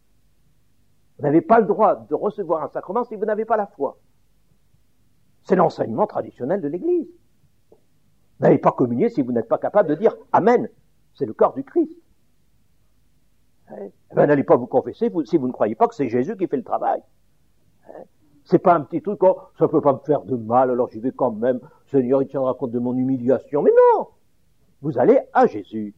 Vous n'avez pas le droit de recevoir un sacrement si vous n'avez pas la foi. C'est l'enseignement traditionnel de l'Église. Vous n'avez pas communié si vous n'êtes pas capable de dire « Amen ». C'est le corps du Christ. N'allez pas vous confesser si vous ne croyez pas que c'est Jésus qui fait le travail. C'est pas un petit truc, ça peut pas me faire de mal, alors j'y vais quand même. Seigneur, il tiendra compte de mon humiliation. Mais non! Vous allez à Jésus.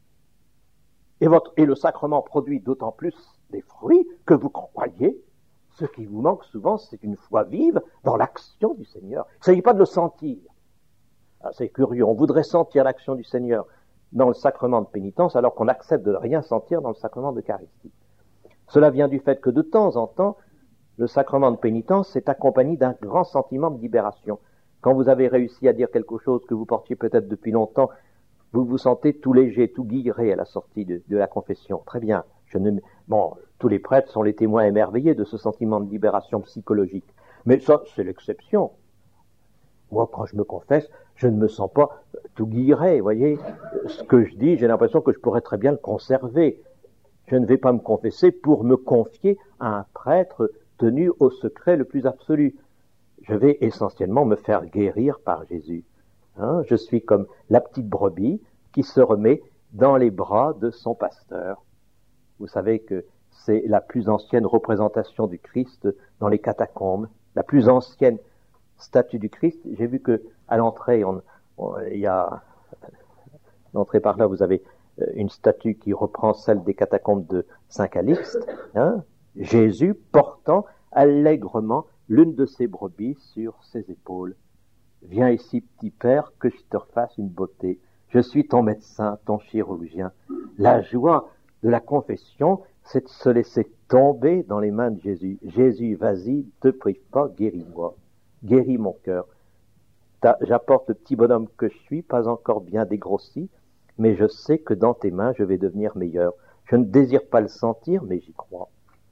Et le sacrement produit d'autant plus des fruits que vous croyez. Ce qui vous manque souvent, c'est une foi vive dans l'action du Seigneur. Il ne s'agit pas de le sentir. Ah, c'est curieux, on voudrait sentir l'action du Seigneur dans le sacrement de pénitence alors qu'on accepte de ne rien sentir dans le sacrement d'Eucharistie. Cela vient du fait que de temps en temps, le sacrement de pénitence est accompagné d'un grand sentiment de libération. Quand vous avez réussi à dire quelque chose que vous portiez peut-être depuis longtemps, vous vous sentez tout léger, tout guilleré à la sortie de la confession. Très bien. Tous les prêtres sont les témoins émerveillés de ce sentiment de libération psychologique. Mais ça, c'est l'exception. Moi, quand je me confesse, je ne me sens pas tout guilleré, voyez. Ce que je dis, j'ai l'impression que je pourrais très bien le conserver. Je ne vais pas me confesser pour me confier à un prêtre tenu au secret le plus absolu. Je vais essentiellement me faire guérir par Jésus. Je suis comme la petite brebis qui se remet dans les bras de son pasteur. Vous savez que c'est la plus ancienne représentation du Christ dans les catacombes, la plus ancienne statue du Christ. J'ai vu que à l'entrée, il y a l'entrée par là, vous avez une statue qui reprend celle des catacombes de Saint-Calixte, Jésus portant allègrement l'une de ses brebis sur ses épaules. Viens ici, petit père, que je te refasse une beauté. Je suis ton médecin, ton chirurgien. La joie de la confession, c'est de se laisser tomber dans les mains de Jésus. Jésus, vas-y, te prive pas, guéris-moi. Guéris mon cœur. J'apporte le petit bonhomme que je suis, pas encore bien dégrossi, mais je sais que dans tes mains, je vais devenir meilleur. Je ne désire pas le sentir, mais j'y crois.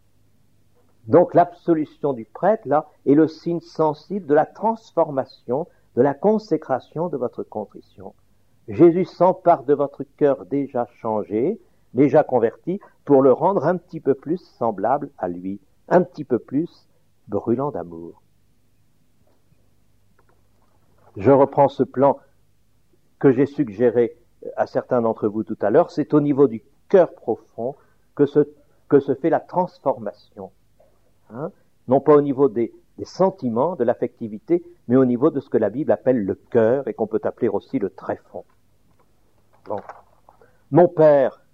Donc l'absolution du prêtre, là, est le signe sensible de la transformation, de la consécration de votre contrition. Jésus s'empare de votre cœur déjà changé, déjà converti, pour le rendre un petit peu plus semblable à lui, un petit peu plus brûlant d'amour. Je reprends ce plan que j'ai suggéré à certains d'entre vous tout à l'heure. C'est au niveau du cœur profond que se fait la transformation. Non pas au niveau des sentiments, de l'affectivité, mais au niveau de ce que la Bible appelle le cœur et qu'on peut appeler aussi le tréfonds. Bon. Mon père,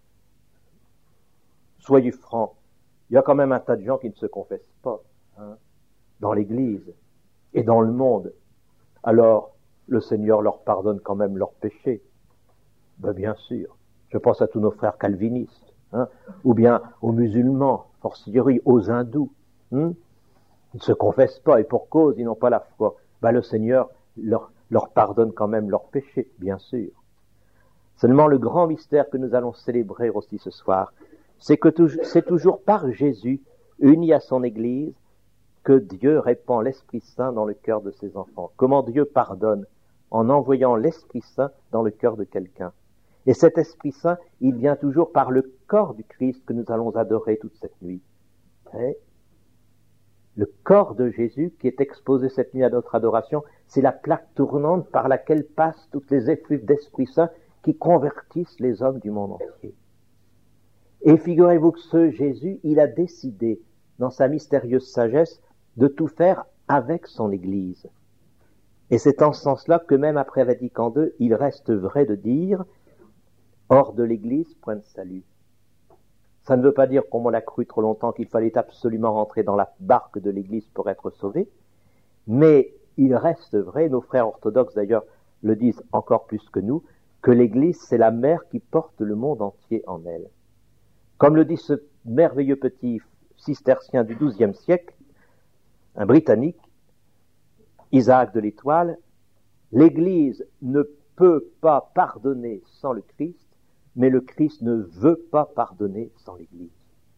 soyez franc, il y a quand même un tas de gens qui ne se confessent pas, hein, dans l'Église et dans le monde. Alors, le Seigneur leur pardonne quand même leurs péchés. Ben, bien sûr. Je pense à tous nos frères calvinistes, hein, ou bien aux musulmans, fortiori aux hindous. Ils ne se confessent pas et pour cause, ils n'ont pas la foi. Ben, le Seigneur leur pardonne quand même leurs péchés, bien sûr. Seulement le grand mystère que nous allons célébrer aussi ce soir, c'est que c'est toujours par Jésus, uni à son Église, que Dieu répand l'Esprit Saint dans le cœur de ses enfants. Comment Dieu pardonne en envoyant l'Esprit Saint dans le cœur de quelqu'un. Et cet Esprit Saint, il vient toujours par le corps du Christ que nous allons adorer toute cette nuit. Et le corps de Jésus qui est exposé cette nuit à notre adoration, c'est la plaque tournante par laquelle passent toutes les effluves d'Esprit Saint qui convertissent les hommes du monde entier. Et figurez-vous que ce Jésus, il a décidé, dans sa mystérieuse sagesse, de tout faire avec son Église. Et c'est en ce sens-là que même après Vatican II, il reste vrai de dire « hors de l'Église, point de salut ». Ça ne veut pas dire, comme on l'a cru trop longtemps, qu'il fallait absolument rentrer dans la barque de l'Église pour être sauvé, mais il reste vrai, nos frères orthodoxes d'ailleurs le disent encore plus que nous, que l'Église c'est la mère qui porte le monde entier en elle. Comme le dit ce merveilleux petit cistercien du XIIe siècle, un Britannique, Isaac de l'Étoile, l'Église ne peut pas pardonner sans le Christ, mais le Christ ne veut pas pardonner sans l'Église.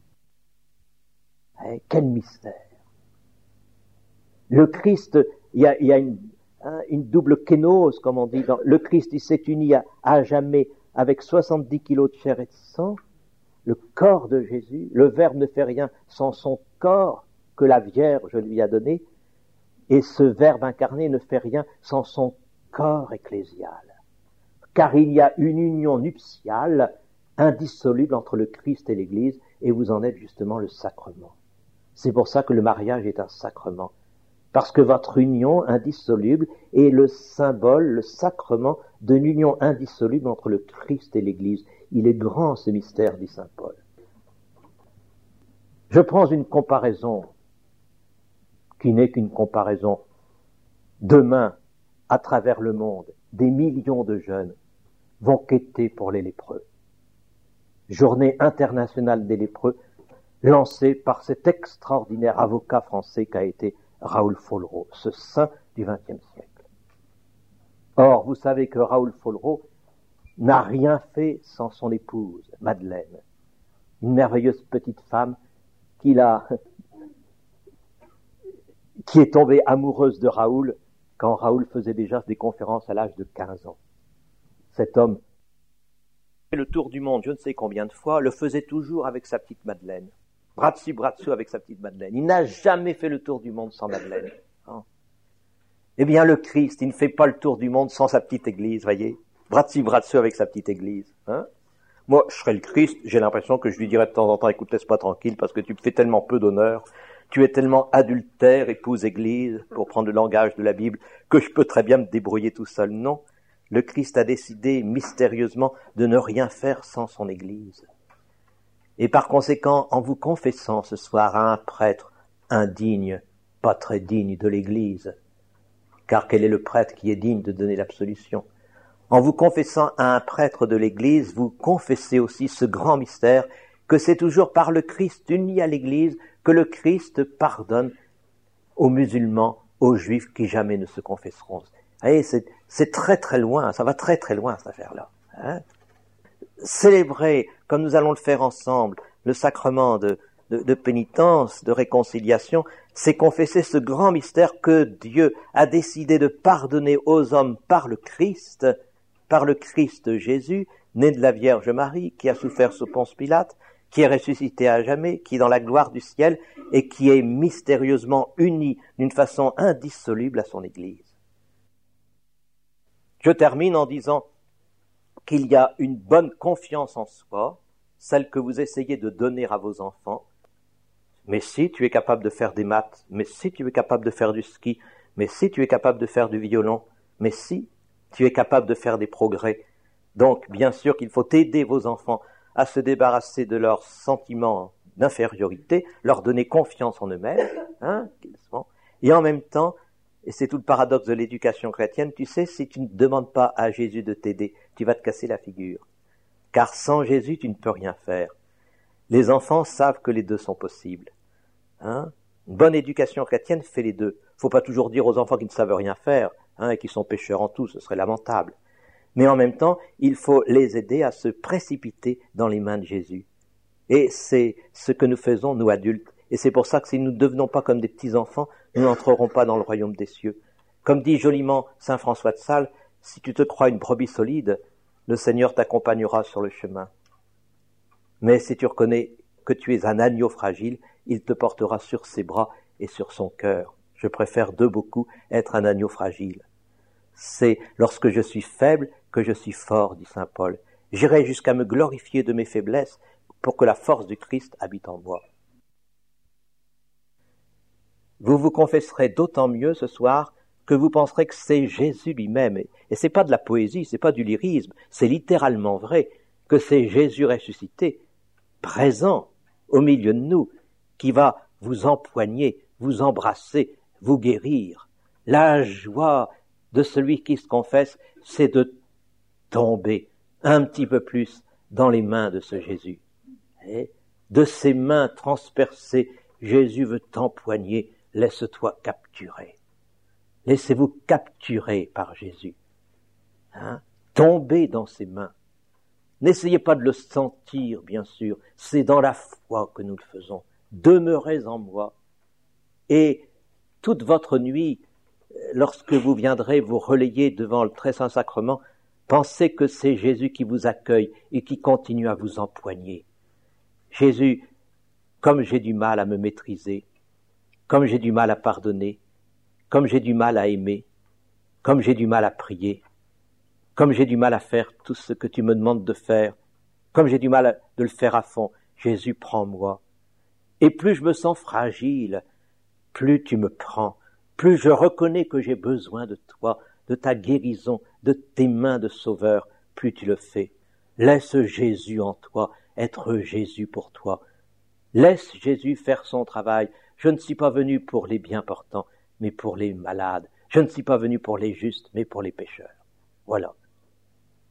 Quel mystère! Le Christ, il y a une double kénose, comme on dit. Le Christ, il s'est uni à jamais avec 70 kilos de chair et de sang. Le corps de Jésus, le Verbe ne fait rien sans son corps que la Vierge lui a donné, et ce Verbe incarné ne fait rien sans son corps ecclésial. Car il y a une union nuptiale indissoluble entre le Christ et l'Église, et vous en êtes justement le sacrement. C'est pour ça que le mariage est un sacrement, parce que votre union indissoluble est le symbole, le sacrement d'une union indissoluble entre le Christ et l'Église. Il est grand ce mystère, dit saint Paul. Je prends une comparaison qui n'est qu'une comparaison. Demain, à travers le monde, des millions de jeunes vont quêter pour les lépreux. Journée internationale des lépreux, lancée par cet extraordinaire avocat français qu'a été Raoul Follereau, ce saint du XXe siècle. Or, vous savez que Raoul Follereau n'a rien fait sans son épouse, Madeleine, une merveilleuse petite femme qui est tombée amoureuse de Raoul quand Raoul faisait déjà des conférences à l'âge de 15 ans. Cet homme fait le tour du monde je ne sais combien de fois, le faisait toujours avec sa petite Madeleine. Bras dessus, bras dessous avec sa petite Madeleine. Il n'a jamais fait le tour du monde sans Madeleine. Eh bien, le Christ, il ne fait pas le tour du monde sans sa petite église, voyez. Bras dessus, bras dessous avec sa petite église. Moi, je serais le Christ, j'ai l'impression que je lui dirais de temps en temps, écoute, laisse-moi tranquille, parce que tu me fais tellement peu d'honneur, tu es tellement adultère, épouse église, pour prendre le langage de la Bible, que je peux très bien me débrouiller tout seul. Non, le Christ a décidé mystérieusement de ne rien faire sans son église. Et par conséquent, en vous confessant ce soir à un prêtre indigne, pas très digne de l'église, car quel est le prêtre qui est digne de donner l'absolution? En vous confessant à un prêtre de l'Église, vous confessez aussi ce grand mystère que c'est toujours par le Christ uni à l'Église que le Christ pardonne aux musulmans, aux juifs qui jamais ne se confesseront. Vous voyez, c'est très très loin, ça va très très loin cette affaire-là. Célébrer, comme nous allons le faire ensemble, le sacrement de pénitence, de réconciliation, c'est confesser ce grand mystère que Dieu a décidé de pardonner aux hommes par le Christ Jésus, né de la Vierge Marie, qui a souffert sous Ponce Pilate, qui est ressuscité à jamais, qui est dans la gloire du ciel et qui est mystérieusement uni d'une façon indissoluble à son Église. Je termine en disant qu'il y a une bonne confiance en soi, celle que vous essayez de donner à vos enfants. Mais si tu es capable de faire des maths, mais si tu es capable de faire du ski, mais si tu es capable de faire du violon, mais si tu es capable de faire des progrès Donc, bien sûr qu'il faut aider vos enfants à se débarrasser de leurs sentiments d'infériorité, leur donner confiance en eux-mêmes, et en même temps, et c'est tout le paradoxe de l'éducation chrétienne, tu sais, si tu ne demandes pas à Jésus de t'aider, tu vas te casser la figure. Car sans Jésus, tu ne peux rien faire. Les enfants savent que les deux sont possibles. Une bonne éducation chrétienne fait les deux. Il ne faut pas toujours dire aux enfants qu'ils ne savent rien faire, et qu'ils sont pécheurs en tout, ce serait lamentable. Mais en même temps, il faut les aider à se précipiter dans les mains de Jésus. Et c'est ce que nous faisons, nous adultes. Et c'est pour ça que si nous ne devenons pas comme des petits-enfants, nous n'entrerons pas dans le royaume des cieux. Comme dit joliment saint François de Sales, si tu te crois une brebis solide, le Seigneur t'accompagnera sur le chemin. Mais si tu reconnais que tu es un agneau fragile, il te portera sur ses bras et sur son cœur. Je préfère de beaucoup être un agneau fragile. C'est lorsque je suis faible que je suis fort, dit saint Paul. J'irai jusqu'à me glorifier de mes faiblesses pour que la force du Christ habite en moi. Vous vous confesserez d'autant mieux ce soir que vous penserez que c'est Jésus lui-même. Et c'est pas de la poésie, c'est pas du lyrisme, c'est littéralement vrai que c'est Jésus ressuscité, présent au milieu de nous, qui va vous empoigner, vous embrasser, vous guérir. La joie de celui qui se confesse, c'est de tomber un petit peu plus dans les mains de ce Jésus. Et de ses mains transpercées, Jésus veut t'empoigner, laisse-toi capturer. Laissez-vous capturer par Jésus. Tombez dans ses mains. N'essayez pas de le sentir, bien sûr, c'est dans la foi que nous le faisons. Demeurez en moi. Et toute votre nuit, lorsque vous viendrez vous relayer devant le très saint sacrement, pensez que c'est Jésus qui vous accueille et qui continue à vous empoigner. Jésus, comme j'ai du mal à me maîtriser, comme j'ai du mal à pardonner, comme j'ai du mal à aimer, comme j'ai du mal à prier, comme j'ai du mal à faire tout ce que tu me demandes de faire, comme j'ai du mal de le faire à fond, Jésus, prends-moi. Et plus je me sens fragile, plus tu me prends, plus je reconnais que j'ai besoin de toi, de ta guérison, de tes mains de sauveur, plus tu le fais. Laisse Jésus en toi, être Jésus pour toi. Laisse Jésus faire son travail. Je ne suis pas venu pour les bien portants, mais pour les malades. Je ne suis pas venu pour les justes, mais pour les pécheurs. Voilà.